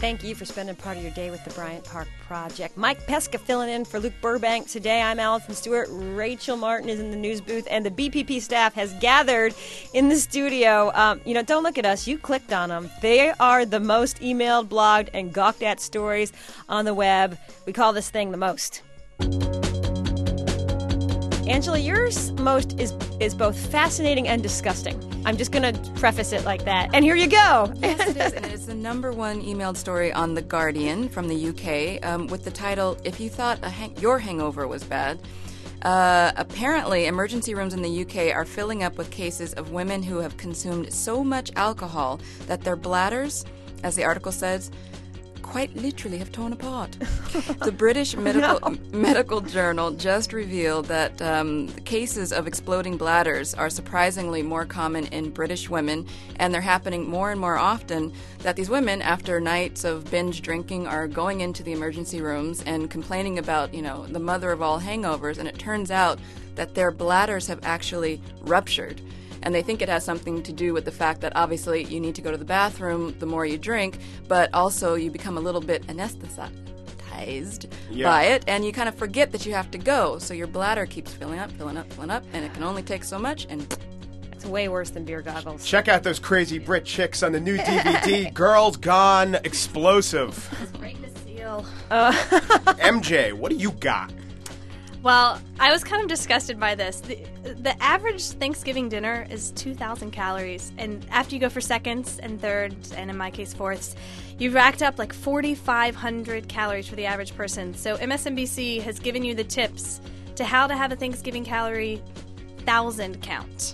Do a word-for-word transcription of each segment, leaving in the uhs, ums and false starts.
thank you for spending part of your day with the Bryant Park Project. Mike Pesca filling in for Luke Burbank today. I'm Allison Stewart. Rachel Martin is in the news booth, and the B P P staff has gathered in the studio. Um, you know, don't look at us. You clicked on them. They are the most emailed, blogged, and gawked at stories on the web. We call this thing the most. Angela, yours most is is both fascinating and disgusting. I'm just going to preface it like that. And here you go. Yes, it is. And it's the number one emailed story on The Guardian from the U K um, with the title, If You Thought a hang- Your Hangover Was Bad. Uh, apparently, emergency rooms in the U K are filling up with cases of women who have consumed so much alcohol that their bladders, as the article says, quite literally have torn apart. The British Medical no. Medical Journal just revealed that um, cases of exploding bladders are surprisingly more common in British women, and they're happening more and more often. That these women, after nights of binge drinking, are going into the emergency rooms and complaining about, you know, the mother of all hangovers, and it turns out that their bladders have actually ruptured. And they think it has something to do with the fact that obviously you need to go to the bathroom the more you drink, but also you become a little bit anesthetized yeah. by it, and you kind of forget that you have to go. So your bladder keeps filling up, filling up, filling up, and it can only take so much, and it's way worse than beer goggles. Check out those crazy Brit chicks on the new D V D, Girls Gone Explosive. I was breaking the seal. Uh. M J, what do you got? Well, I was kind of disgusted by this. The, the average Thanksgiving dinner is two thousand calories, and after you go for seconds and thirds, and in my case fourths, you've racked up like forty-five hundred calories for the average person. So M S N B C has given you the tips to how to have a Thanksgiving calorie thousand count.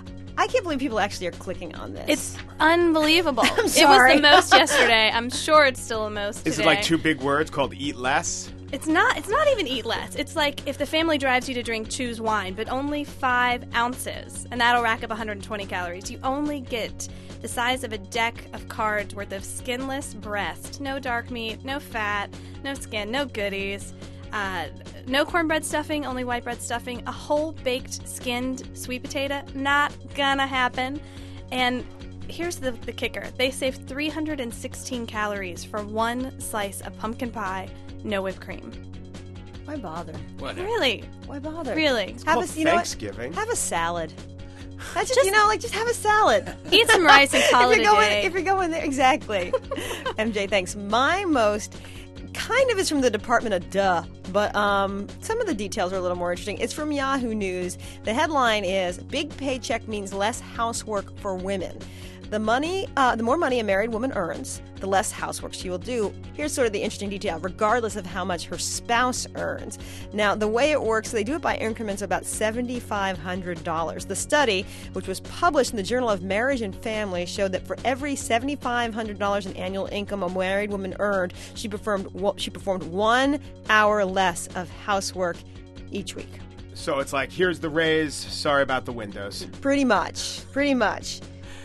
I can't believe people actually are clicking on this. It's unbelievable. I'm sorry. It was the most yesterday. I'm sure it's still the most today. Is it like two big words called eat less? It's not It's not even eat less. It's like if the family drives you to drink, choose wine, but only five ounces, and that'll rack up one hundred twenty calories. You only get the size of a deck of cards worth of skinless breast. No dark meat, no fat, no skin, no goodies. Uh, no cornbread stuffing, only white bread stuffing. A whole baked skinned sweet potato, not gonna happen. And here's the, the kicker. They save three hundred sixteen calories for one slice of pumpkin pie, no whipped cream. Why bother? Whatever. Really? Why bother? Really? Have Well, a, you know Thanksgiving. What? Have a salad. That's just, just, you know, like, just have a salad. Eat some rice and call if it you're a going, day. If you're going there, exactly. M J, thanks. My most kind of is from the Department of Duh, but um, some of the details are a little more interesting. It's from Yahoo News. The headline is, Big Paycheck Means Less Housework for Women. The money, uh, the more money a married woman earns, the less housework she will do. Here's sort of the interesting detail, regardless of how much her spouse earns. Now, the way it works, they do it by increments of about seven thousand five hundred dollars. The study, which was published in the Journal of Marriage and Family, showed that for every seven thousand five hundred dollars in annual income a married woman earned, she performed she performed one hour less of housework each week. So it's like, here's the raise, sorry about the windows. Pretty much. Pretty much.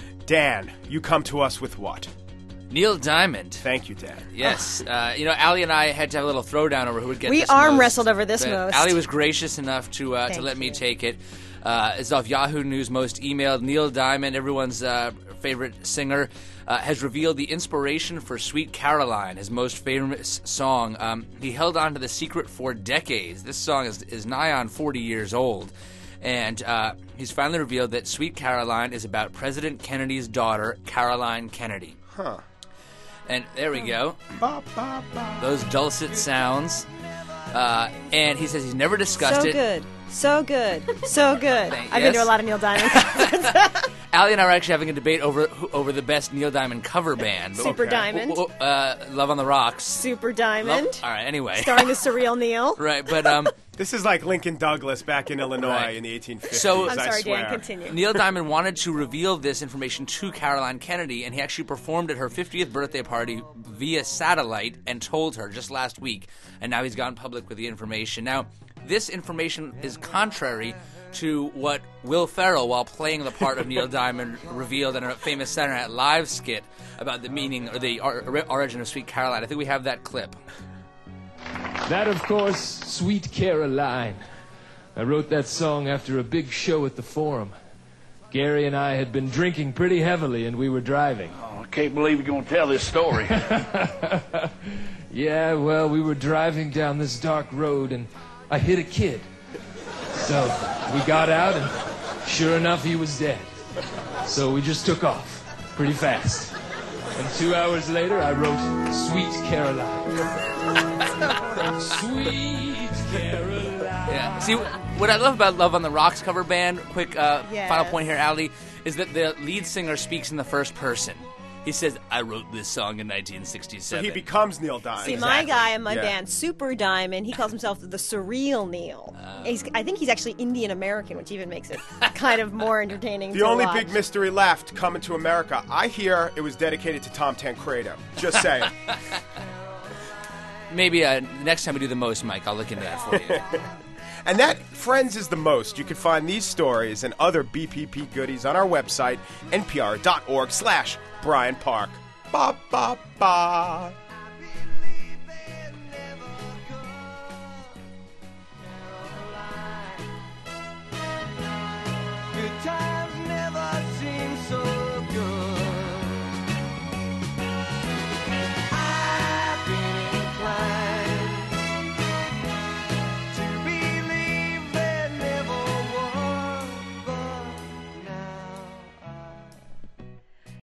Dan, you come to us with what? Neil Diamond. Thank you, Dan. Yes. Uh, you know, Allie and I had to have a little throwdown over who would get we this arm most. wrestled over this but most. Allie was gracious enough to uh, to let you. me take it. Uh, it's off Yahoo News Most Emailed. Neil Diamond, everyone's uh, favorite singer, uh, has revealed the inspiration for Sweet Caroline, his most famous song. Um, he held on to the secret for decades. This song is, is nigh on forty years old. And uh, he's finally revealed that Sweet Caroline is about President Kennedy's daughter, Caroline Kennedy. Huh. And there we go. Ba, ba, ba. Those dulcet sounds. Uh, and he says he's never discussed so it. Good. So good. So good. Thank- I've yes. been to a lot of Neil Diamond concerts. Allie and I are actually having a debate over over the best Neil Diamond cover band. Super Okay. Diamond. W- w- uh, Love on the Rocks. Super Diamond. Love- all right, anyway. Starring the surreal Neil. Right, but um, This is like Lincoln Douglas back in Illinois Right. in the eighteen fifties, So- I'm I sorry, swear. Dan. Continue. Neil Diamond wanted to reveal this information to Caroline Kennedy, and he actually performed at her fiftieth birthday party via satellite and told her just last week, and now he's gone public with the information. Now, this information is contrary to what Will Ferrell, while playing the part of Neil Diamond, revealed in a famous Saturday Night Live skit about the meaning or the or- origin of Sweet Caroline. I think we have that clip. That, of course, Sweet Caroline. I wrote that song after a big show at the Forum. Gary and I had been drinking pretty heavily, and we were driving. Oh, can't believe you're going to tell this story. Yeah, well, we were driving down this dark road, and I hit a kid. So we got out, and sure enough, he was dead. So we just took off pretty fast. And two hours later, I wrote Sweet Caroline. Sweet Caroline. Yeah. See, what I love about Love on the Rocks cover band, quick uh, Yes. final point here, Allie, is that the lead singer speaks in the first person. He says, I wrote this song in nineteen So sixty-seven. he becomes Neil Diamond. See, my guy in my Yeah. band, Super Diamond, he calls himself the Surreal Neil. He's, I think he's actually Indian American, which even makes it kind of more entertaining. The to only watch. big mystery left, Coming to America. I hear it was dedicated to Tom Tancredo. Just saying. Maybe uh, next time we do the most, Mike, I'll look into that for you. And that, friends, is the most. You can find these stories and other B P P goodies on our website, npr dot org slash Brian Park. Ba, ba, ba.